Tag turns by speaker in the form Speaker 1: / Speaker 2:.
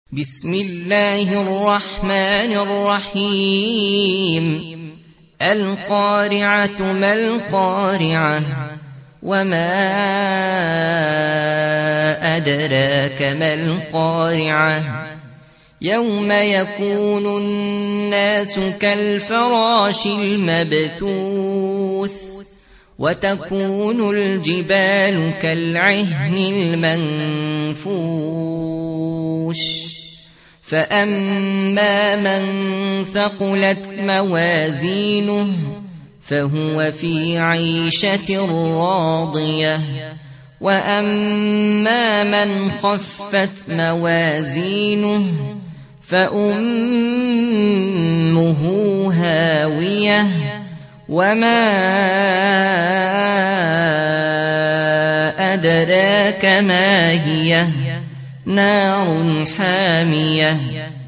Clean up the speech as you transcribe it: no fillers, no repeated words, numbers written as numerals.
Speaker 1: بسم الله الرحمن الرحيم القارعة ما القارعة وما أدراك ما القارعة يوم يكون الناس كالفراش المبثوث وتكون الجبال كالعهن المنفوش فأما من ثقلت موازينه فهو في عيشة راضية وأما من خفت موازينه فأمه هاوية وما أدراك ما هي نار حامية